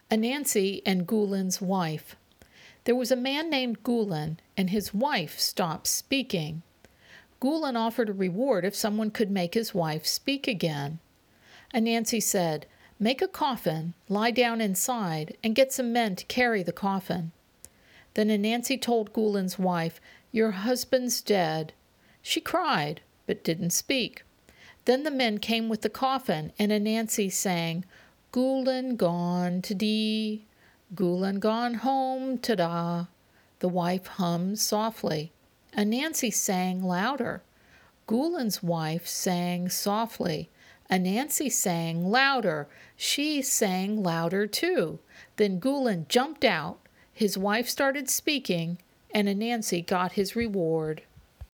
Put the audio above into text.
Anansi and Gulen's wife. There was a man named Gulen, and his wife stopped speaking. Gulen offered a reward if someone could make his wife speak again. Anansi said, "Make a coffin, lie down inside, and get some men to carry the coffin." Then Anansi told Gulen's wife, "Your husband's dead." She cried, but didn't speak. Then the men came with the coffin, and Anansi sang, "Gulen gone to dee, Gulen gone home to da." The wife hummed softly. Anansi sang louder. Gulen's wife sang softly. Anansi sang louder. She sang louder too. Then Gulen jumped out. His wife started speaking, and Anansi got his reward.